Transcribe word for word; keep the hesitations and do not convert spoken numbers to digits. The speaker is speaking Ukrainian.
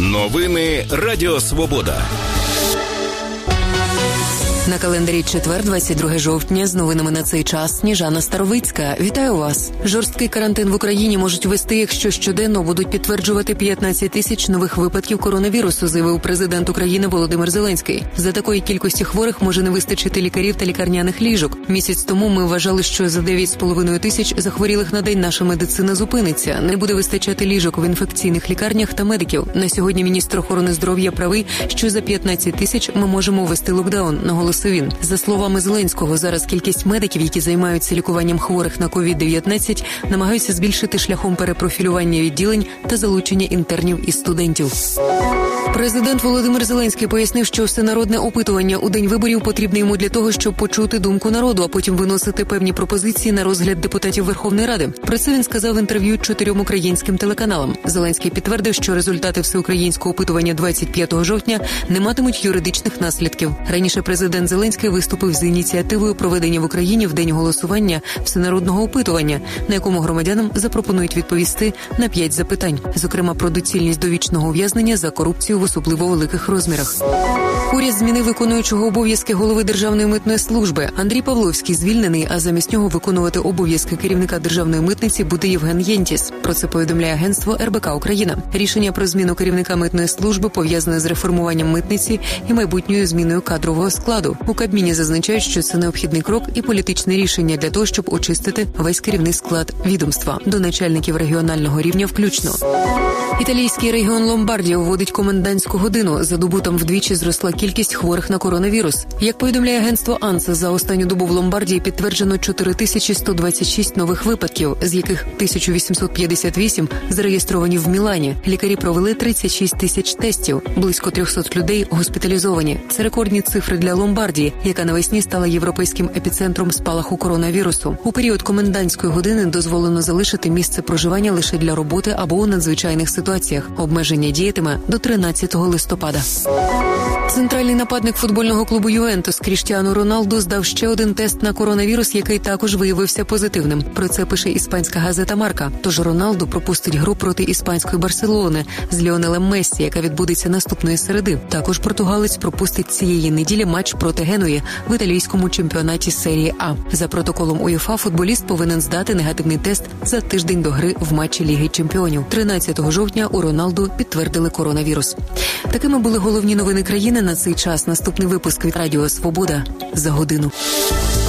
Новини Радіо Свобода. На календарі четвер, двадцять друге жовтня, з новинами на цей час Сніжана Старовицька. Вітаю вас. Жорсткий карантин в Україні можуть ввести, якщо щоденно будуть підтверджувати п'ятнадцять тисяч нових випадків коронавірусу, заявив президент України Володимир Зеленський. За такої кількості хворих може не вистачити лікарів та лікарняних ліжок. Місяць тому ми вважали, що за дев'ять з половиною тисяч захворілих на день наша медицина зупиниться. Не буде вистачати ліжок в інфекційних лікарнях та медиків. На сьогодні міністр охорони здоров'я правий, що за п'ятнадцять тисяч ми можемо ввести локдаун, наголосив він. За словами Зеленського, зараз кількість медиків, які займаються лікуванням хворих на ковід дев'ятнадцять, намагаються збільшити шляхом перепрофілювання відділень та залучення інтернів і студентів. Президент Володимир Зеленський пояснив, що всенародне опитування у день виборів потрібне йому для того, щоб почути думку народу, а потім виносити певні пропозиції на розгляд депутатів Верховної Ради. Про це він сказав в інтерв'ю чотирьом українським телеканалам. Зеленський підтвердив, що результати всеукраїнського опитування двадцять п'ятого жовтня не матимуть юридичних наслідків. Раніше президент Зеленський виступив з ініціативою проведення в Україні в день голосування всенародного опитування, на якому громадянам запропонують відповісти на п'ять запитань, зокрема про доцільність довічного ув'язнення за корупцію в особливо великих розмірах. Уряд змінив виконуючого обов'язки голови Державної митної служби. Андрій Павловський звільнений, а замість нього виконувати обов'язки керівника Державної митниці буде Євген Єнтіс. Про це повідомляє агентство ер бе ка Україна. Рішення про зміну керівника митної служби пов'язане з реформуванням митниці і майбутньою зміною кадрового складу. У Кабміні зазначають, що це необхідний крок і політичне рішення для того, щоб очистити весь керівний склад відомства, до начальників регіонального рівня включно. Італійський регіон Ломбардія вводить комендантську годину. За добу там вдвічі зросла кількість хворих на коронавірус. Як повідомляє агентство АНСА, за останню добу в Ломбардії підтверджено чотири тисячі сто двадцять шість нових випадків, з яких тисяча вісімсот п'ятдесят вісім зареєстровані в Мілані. Лікарі провели тридцять шість тисяч тестів. Близько триста людей госпіталізовані. Це рекордні цифри для Ломбардії, яка навесні стала європейським епіцентром спалаху коронавірусу. У період комендантської години дозволено залишити місце проживання лише для роботи або у надзвичайних ситуаціях. Обмеження діятиме до тринадцятого листопада. Центральний нападник футбольного клубу «Ювентус» Кріштіану Роналду здав ще один тест на коронавірус, який також виявився позитивним. Про це пише іспанська газета «Марка». Тож Роналду пропустить гру проти іспанської «Барселони» з Ліонелем Мессі, яка відбудеться наступної середи. Також португалець пропустить цієї неділі матч проти Генуї в італійському чемпіонаті серії А. За протоколом УЄФА футболіст повинен здати негативний тест за тиждень до гри в матчі Ліги чемпіонів. тринадцятого жовтня у Роналду підтвердили коронавірус. Такими були головні новини країни на цей час. Наступний випуск від Радіо Свобода за годину.